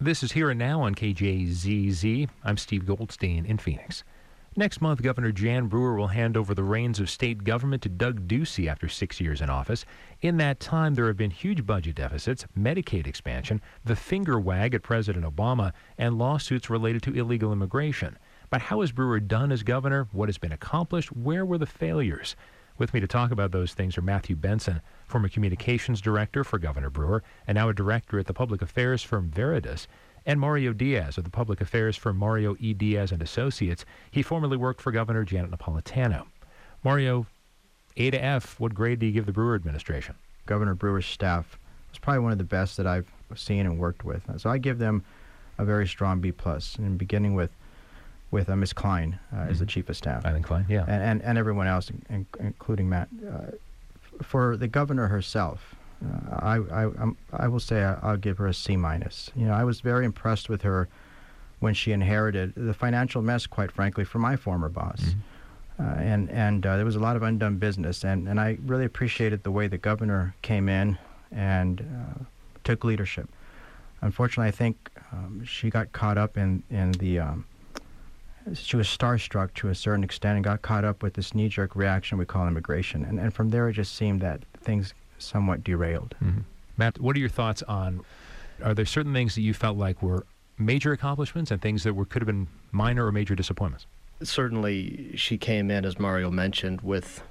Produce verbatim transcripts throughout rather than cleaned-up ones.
This is Here and Now on K J Z Z. I'm Steve Goldstein in Phoenix. Next month, Governor Jan Brewer will hand over the reins of state government to Doug Ducey after six years in office. In that time, there have been huge budget deficits, Medicaid expansion, the finger wag at President Obama, and lawsuits related to illegal immigration. But how has Brewer done as governor? What has been accomplished? Where were the failures? With me to talk about those things are Matthew Benson, former communications director for Governor Brewer, and now a director at the public affairs firm Veritas, and Mario Diaz of the public affairs firm Mario E. Diaz and Associates. He formerly worked for Governor Janet Napolitano. Mario, A to F, what grade do you give the Brewer administration? Governor Brewer's staff was probably one of the best that I've seen and worked with. So I give them a very strong B plus, and beginning with with uh, Miz Klein uh, mm-hmm. as the chief of staff. Eileen Klein, yeah. And, and, and everyone else, in, including Matt. Uh, for the governor herself, uh, I, I, I'm, I will say I, I'll give her a C minus. You know, I was very impressed with her when she inherited the financial mess, quite frankly, from my former boss. Mm-hmm. Uh, and and uh, there was a lot of undone business, and, and I really appreciated the way the governor came in and uh, took leadership. Unfortunately, I think um, she got caught up in, in the... Um, She was starstruck to a certain extent and got caught up with this knee-jerk reaction we call immigration. And, and from there, it just seemed that things somewhat derailed. Mm-hmm. Matt, what are your thoughts on, are there certain things that you felt like were major accomplishments and things that were could have been minor or major disappointments? Certainly, she came in, as Mario mentioned, with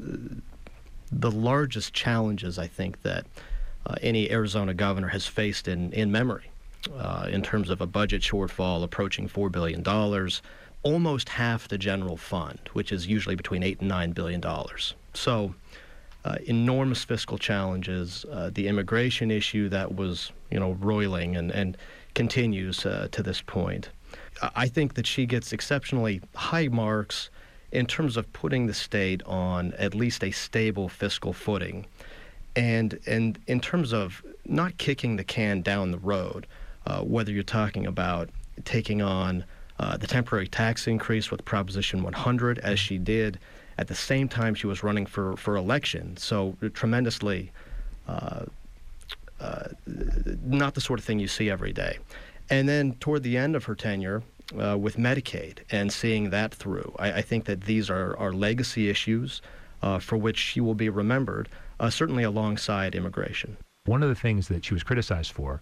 the largest challenges, I think, that uh, any Arizona governor has faced in, in memory. Uh, in terms of a budget shortfall approaching four billion dollars, almost half the general fund, which is usually between eight and nine billion dollars. So, uh, enormous fiscal challenges. Uh, the immigration issue that was, you know, roiling and and continues uh, to this point. I think that she gets exceptionally high marks in terms of putting the state on at least a stable fiscal footing, and and in terms of not kicking the can down the road. Uh, whether you're talking about taking on uh, the temporary tax increase with Proposition one hundred, as she did, at the same time she was running for, for election. So tremendously uh, uh, not the sort of thing you see every day. And then toward the end of her tenure uh, with Medicaid and seeing that through, I, I think that these are, are legacy issues uh, for which she will be remembered, uh, certainly alongside immigration. One of the things that she was criticized for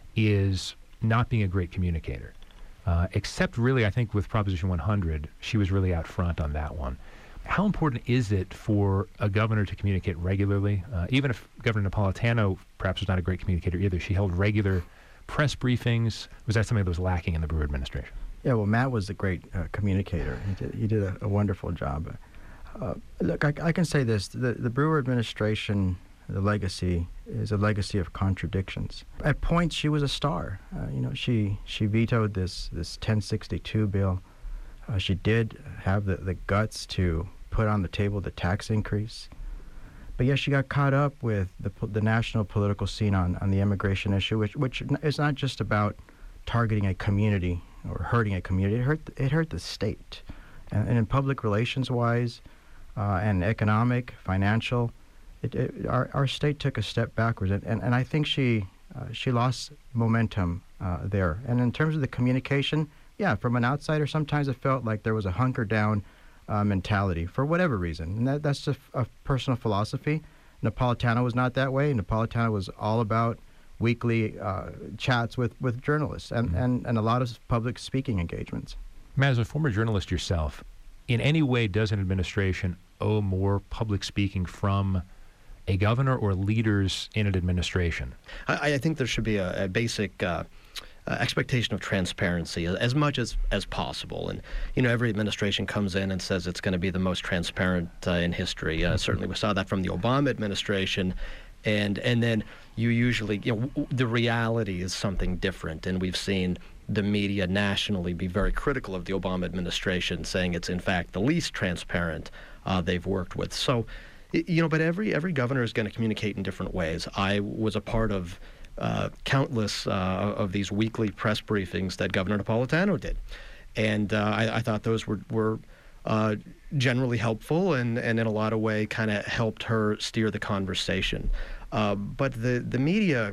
is not being a great communicator. Uh, except really, I think with Proposition one hundred, she was really out front on that one. How important is it for a governor to communicate regularly? Uh, even if Governor Napolitano perhaps was not a great communicator either, she held regular press briefings. Was that something that was lacking in the Brewer administration? Yeah, well, Matt was a great uh, communicator. He did, he did a, a wonderful job. Uh, look, I, I can say this. The, the Brewer administration, the legacy is a legacy of contradictions. At points, she was a star. Uh, you know, she she vetoed this this ten sixty-two bill. Uh, she did have the, the guts to put on the table the tax increase. But yes, she got caught up with the the national political scene on, on the immigration issue, which which is not just about targeting a community or hurting a community. It hurt it hurt the state, and, and in public relations wise, uh, and economic, financial. It, it, our, our state took a step backwards, and, and, and I think she uh, she lost momentum uh, there. And in terms of the communication, yeah, from an outsider, sometimes it felt like there was a hunker-down uh, mentality for whatever reason. And that, that's just a personal philosophy. Napolitano was not that way. Napolitano was all about weekly uh, chats with, with journalists and, mm-hmm. and, and a lot of public speaking engagements. Matt, as a former journalist yourself, in any way does an administration owe more public speaking from a governor or leaders in an administration? I, I think there should be a, a basic uh, uh, expectation of transparency as much as, as possible. And, you know, every administration comes in and says it's going to be the most transparent uh, in history. Uh, certainly we saw that from the Obama administration. And, and then you usually, you know, w- the reality is something different. And we've seen the media nationally be very critical of the Obama administration, saying it's in fact the least transparent uh, they've worked with. So, you know, but every every governor is going to communicate in different ways. I was a part of uh, countless uh, of these weekly press briefings that Governor Napolitano did, and uh, I, I thought those were were uh, generally helpful and, and in a lot of way kind of helped her steer the conversation. Uh, but the the media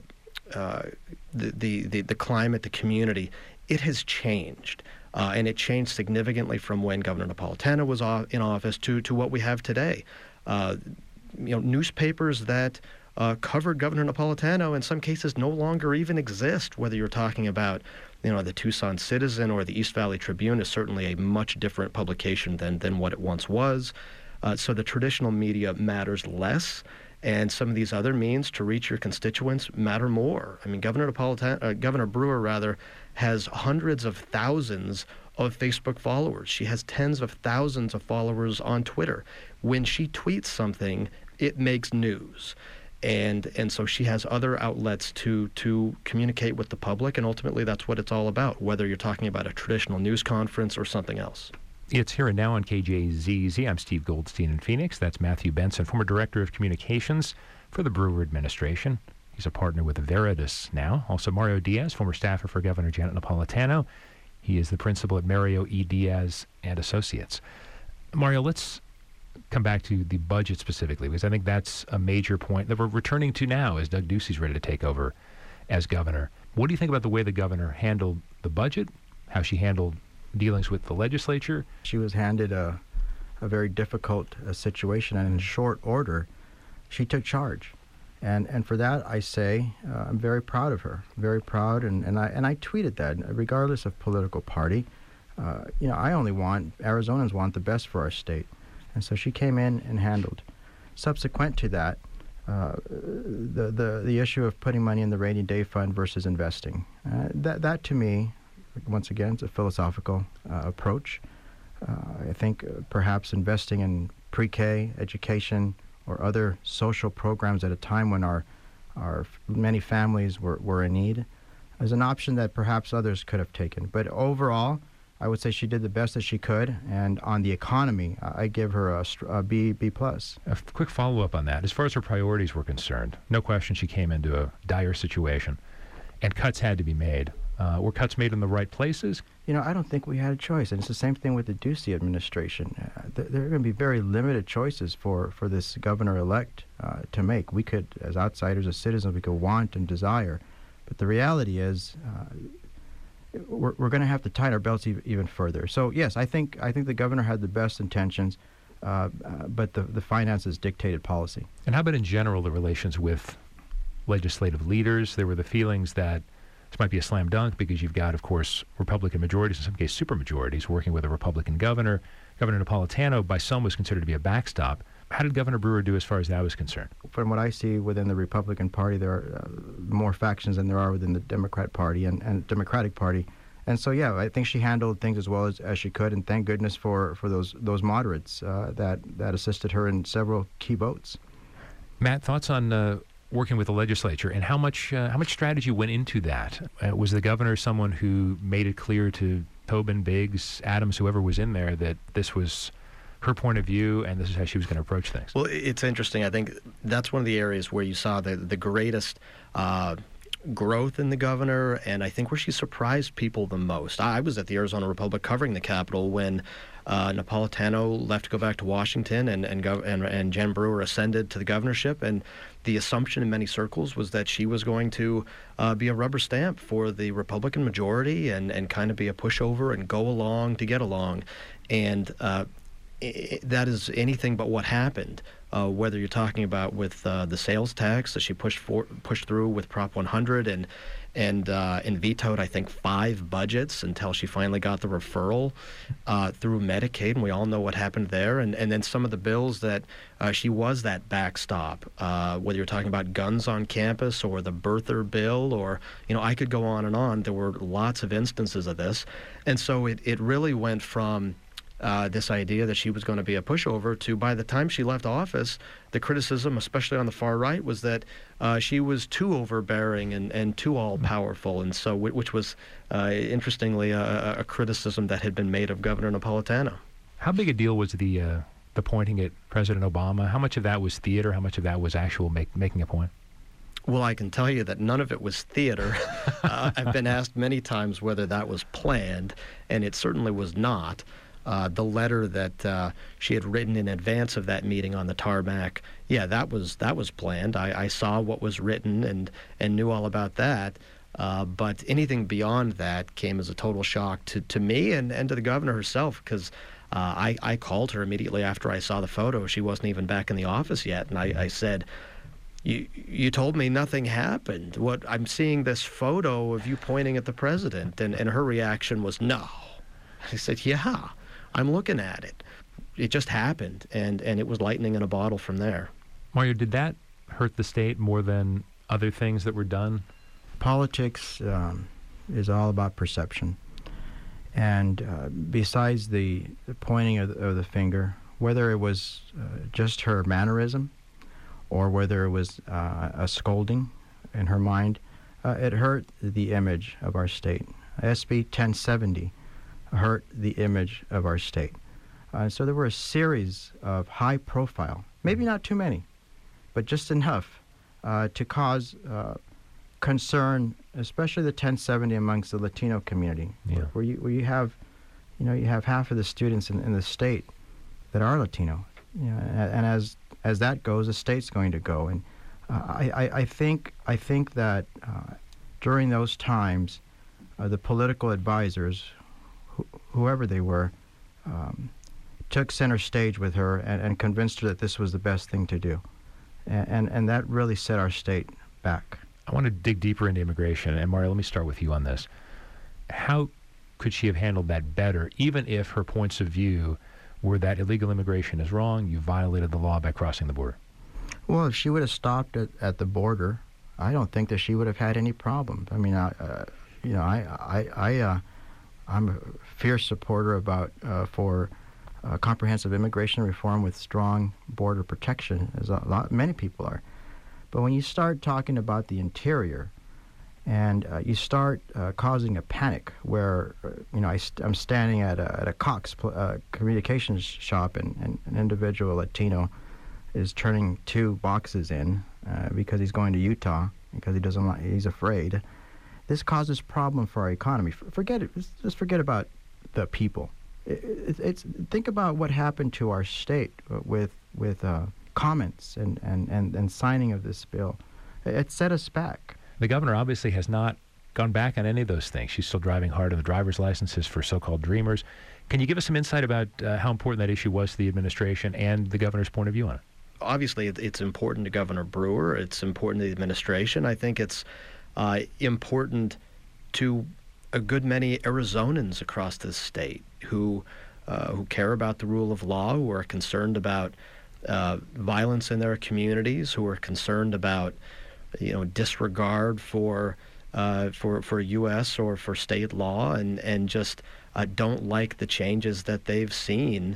uh, the, the, the, the climate, the community, it has changed. Uh, and it changed significantly from when Governor Napolitano was in office to, to what we have today. Uh, you know, newspapers that uh, covered Governor Napolitano in some cases no longer even exist, whether you're talking about, you know, the Tucson Citizen or the East Valley Tribune is certainly a much different publication than, than what it once was. Uh, so the traditional media matters less, and some of these other means to reach your constituents matter more. I mean, Governor Napolitano, uh, Governor Brewer, rather, has hundreds of thousands of Facebook followers. She has tens of thousands of followers on Twitter. When she tweets something, it makes news. And and so she has other outlets to to communicate with the public, and ultimately that's what it's all about, whether you're talking about a traditional news conference or something else. It's Here and Now on K J Z Z. I'm Steve Goldstein in Phoenix. That's Matthew Benson, former Director of Communications for the Brewer administration. He's a partner with Veritas now. Also Mario Diaz, former staffer for Governor Janet Napolitano. He is the principal at Mario E. Diaz and Associates. Mario, let's come back to the budget specifically, because I think that's a major point that we're returning to now as Doug Ducey's ready to take over as governor. What do you think about the way the governor handled the budget, how she handled dealings with the legislature? She was handed a, a very difficult uh, situation, and in short order, she took charge. And and for that, I say uh, I'm very proud of her, very proud, and, and I and I tweeted that, regardless of political party. Uh, you know, I only want, Arizonans want the best for our state. And so she came in and handled. Subsequent to that, uh, the, the the issue of putting money in the rainy day fund versus investing. Uh, that, that to me, once again, it's a philosophical uh, approach. Uh, I think uh, perhaps investing in pre-K education or other social programs at a time when our our many families were, were in need is an option that perhaps others could have taken. But overall, I would say she did the best that she could, and on the economy, I give her a, a B, B plus. A quick follow-up on that. As far as her priorities were concerned, no question she came into a dire situation, and cuts had to be made. Uh, were cuts made in the right places? You know, I don't think we had a choice, and it's the same thing with the Ducey administration. Uh, th- there are going to be very limited choices for, for this governor-elect uh, to make. We could, as outsiders, as citizens, we could want and desire, but the reality is, uh, we're, we're going to have to tighten our belts e- even further. So yes, I think I think the governor had the best intentions, uh, uh, but the, the finances dictated policy. And how about in general the relations with legislative leaders? There were the feelings that this might be a slam dunk because you've got, of course, Republican majorities, in some cases supermajorities, working with a Republican governor. Governor Napolitano, by some, was considered to be a backstop. How did Governor Brewer do as far as that was concerned? From what I see within the Republican Party, there are uh, more factions than there are within the Democrat Party and, and Democratic Party. And so, yeah, I think she handled things as well as, as she could, and thank goodness for, for those those moderates uh, that, that assisted her in several key votes. Matt, thoughts on uh, working with the legislature, and how much uh, how much strategy went into that? Uh, was the governor someone who made it clear to Tobin, Biggs, Adams, whoever was in there, that this was her point of view and this is how she was going to approach things? Well, it's interesting. I think that's one of the areas where you saw the, the greatest uh, growth in the governor, and I think where she surprised people the most. I was at the Arizona Republic covering the Capitol when uh, Napolitano left to go back to Washington, and and, Gov- and and Jan Brewer ascended to the governorship, and the assumption in many circles was that she was going to uh, be a rubber stamp for the Republican majority and, and kind of be a pushover and go along to get along. And uh, it, that is anything but what happened. Uh, whether you're talking about with uh, the sales tax that she pushed for, pushed through with Prop one hundred and and uh, and vetoed, I think, five budgets until she finally got the referral uh, through Medicaid, and we all know what happened there. And and then some of the bills that uh, she was that backstop, uh, whether you're talking about guns on campus or the birther bill, or you know, I could go on and on. There were lots of instances of this, and so it it really went from Uh, this idea that she was going to be a pushover to, by the time she left office, the criticism, especially on the far right, was that uh, she was too overbearing and, and too all-powerful, and so which was, uh, interestingly, a, a criticism that had been made of Governor Napolitano. How big a deal was the uh, the pointing at President Obama? How much of that was theater? How much of that was actual make, making a point? Well, I can tell you that none of it was theater. uh, I've been asked many times whether that was planned, and it certainly was not. Uh, the letter that uh, she had written in advance of that meeting on the tarmac, yeah, that was that was planned. I, I saw what was written and, and knew all about that. Uh, but anything beyond that came as a total shock to, to me and, and to the governor herself, because uh, I, I called her immediately after I saw the photo. She wasn't even back in the office yet. And I, I said, you, you told me nothing happened. What I'm seeing this photo of you pointing at the president. And, and her reaction was, no. I said, yeah. I'm looking at it. It just happened, and, and it was lightning in a bottle from there. Mario, did that hurt the state more than other things that were done? Politics um, is all about perception. And uh, besides the, the pointing of the, of the finger, whether it was uh, just her mannerism or whether it was uh, a scolding in her mind, uh, it hurt the image of our state. S B ten seventy hurt the image of our state. Uh, so there were a series of high-profile, maybe not too many, but just enough uh, to cause uh, concern, especially the ten seventy amongst the Latino community, yeah. where, where you where you have, you know, you have half of the students in, in the state that are Latino, you know, and, and as as that goes, the state's going to go. And uh, I, I I think I think that uh, during those times, uh, the political advisors, whoever they were, um, took center stage with her and, and convinced her that this was the best thing to do. And, and, and that really set our state back. I want to dig deeper into immigration. And Mario, let me start with you on this. How could she have handled that better, even if her points of view were that illegal immigration is wrong, you violated the law by crossing the border? Well, if she would have stopped at, at the border, I don't think that she would have had any problems. I mean, I, uh, you know, I, I, I uh, I'm a fierce supporter about uh, for uh, comprehensive immigration reform with strong border protection, as a lot, many people are. But when you start talking about the interior, and uh, you start uh, causing a panic, where uh, you know I st- I'm standing at a, at a Cox pl- uh, communications shop, and, and an individual Latino is turning two boxes in uh, because he's going to Utah because he doesn't like, he's afraid. This causes problem for our economy. Forget it. Just forget about the people. It, it, it's think about what happened to our state with with uh, comments and, and, and, and signing of this bill. It set us back. The governor obviously has not gone back on any of those things. She's still driving hard on the driver's licenses for so-called dreamers. Can you give us some insight about uh, how important that issue was to the administration and the governor's point of view on it? Obviously, it's important to Governor Brewer. It's important to the administration. I think it's uh, important to a good many Arizonans across this state who uh, who care about the rule of law, who are concerned about uh, violence in their communities, who are concerned about you know disregard for uh, for for U S or for state law, and and just uh, don't like the changes that they've seen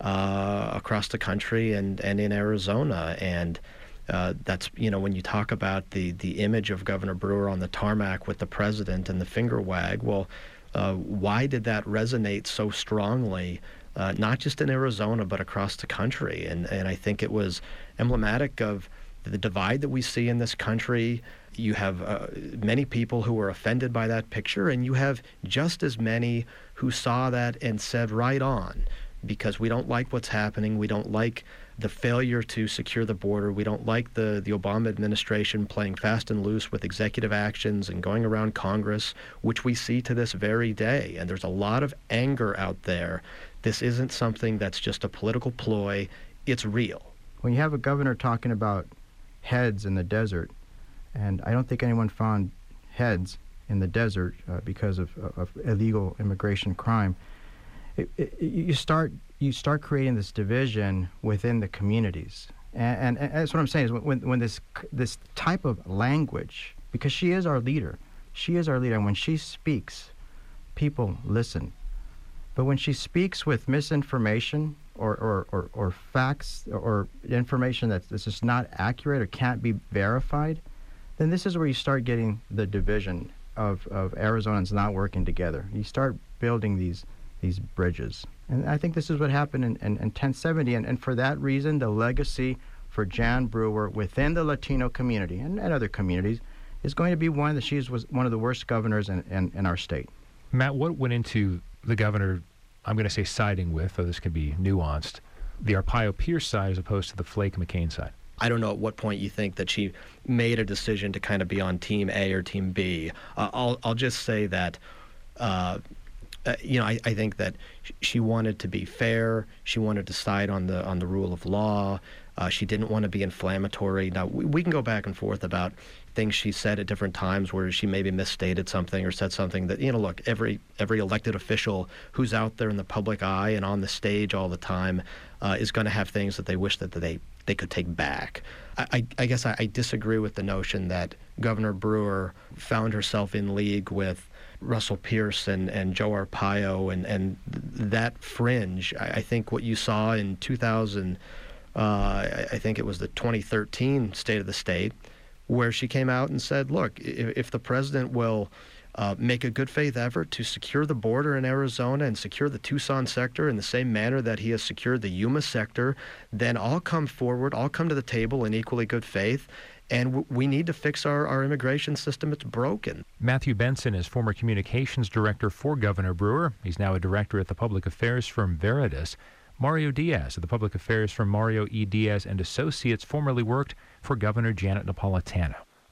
uh, across the country and and in Arizona. And uh, that's you know when you talk about the the image of Governor Brewer on the tarmac with the president and the finger wag, well, uh, why did that resonate so strongly? Uh, not just in Arizona, but across the country. And and I think it was emblematic of the divide that we see in this country. You have uh, many people who were offended by that picture, and you have just as many who saw that and said, right on, because we don't like what's happening. We don't like the failure to secure the border. We don't like the, the Obama administration playing fast and loose with executive actions and going around Congress, which we see to this very day. And there's a lot of anger out there. This isn't something that's just a political ploy. It's real. When you have a governor talking about heads in the desert, and I don't think anyone found heads in the desert uh, because of, of illegal immigration crime, it, it, you start you start creating this division within the communities, and, and, and that's what I'm saying is when when this this type of language, because she is our leader, she is our leader, and when she speaks, people listen. But when she speaks with misinformation or, or, or, or facts or information that's, that's just not accurate or can't be verified, then this is where you start getting the division of, of Arizonans not working together. You start building these these bridges. And I think this is what happened in, in, in ten seventy. And, and for that reason, the legacy for Jan Brewer within the Latino community and, and other communities is going to be one that she was one of the worst governors in, in, in our state. Matt, what went into the governor I'm going to say siding with, though this can be nuanced, the Arpaio Pierce side as opposed to the Flake McCain side? I don't know at what point you think that she made a decision to kind of be on Team A or Team B. Uh, I'll I'll just say that, uh, uh, you know, I, I think that she wanted to be fair. She wanted to side on the on the rule of law. Uh, she didn't want to be inflammatory. Now, we, we can go back and forth about things she said at different times where she maybe misstated something or said something that, you know, look, every every elected official who's out there in the public eye and on the stage all the time uh, is going to have things that they wish that they they could take back. I, I, I guess I, I disagree with the notion that Governor Brewer found herself in league with Russell Pierce and, and Joe Arpaio and, and that fringe. I, I think what you saw in two thousand, uh, I, I think it was the twenty thirteen State of the State, where she came out and said, look, if, if the president will uh, make a good faith effort to secure the border in Arizona and secure the Tucson sector in the same manner that he has secured the Yuma sector, then I'll come forward, I'll come to the table in equally good faith, and w- we need to fix our, our immigration system. It's broken. Matthew Benson is former communications director for Governor Brewer. He's now a director at the public affairs firm Veritas. Mario Diaz of the public affairs firm Mario E. Diaz and Associates formerly worked for Governor Janet Napolitano.